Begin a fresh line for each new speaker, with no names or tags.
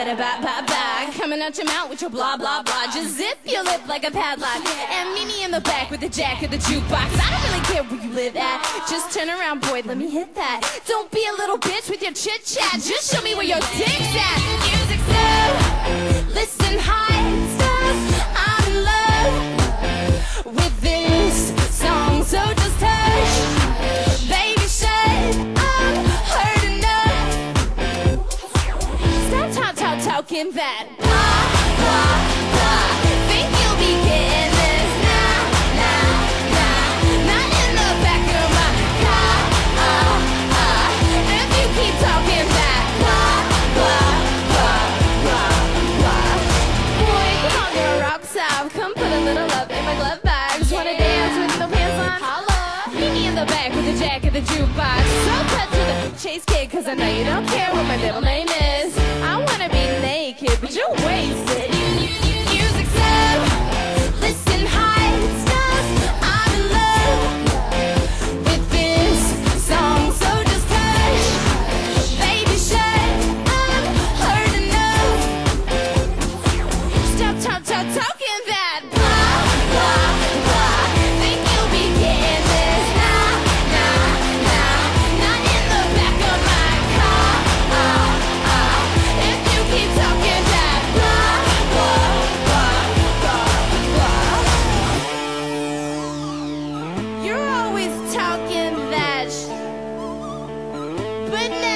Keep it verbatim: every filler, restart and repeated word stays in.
bada ba ba ba. Coming out your mouth with your blah blah blah. Just zip your lip like a padlock. And meet me in the back with the jack of the jukebox. I don't really care where you live at. Just turn around, boy, let me hit that. Don't be a little bitch with your chit chat. Just show me where your dick's at. Music so, listen high stuff. I'm in love with this song, so just hush, baby, shut up, heard enough. Stop talk, talk, talking that blah, blah, blah. Think you'll be getting this? Nah, nah, nah. Not in the back of my car. Uh, uh. If you keep talking that blah, blah, blah, blah, blah. Boy, come on, girl, rock south. Come put a little love in my glove bag. Just wanna dance with no pants on? Holla. Meet me in the back with the jack of the jukebox. So cut to the chase, kid, cause I know you don't care what my middle name is. I wanna be naked, but you're wasted. Music so, listen high stuff. I'm in love with this song, so just hush, baby, shut up, heard enough. Stop, talk, talk, talking that blah, blah, blah. Think you'll be getting this? Nah, nah, nah. Not in the back of my car. Uh, uh. If you keep talking that blah, blah, blah, blah, blah. You're always talking that sh- but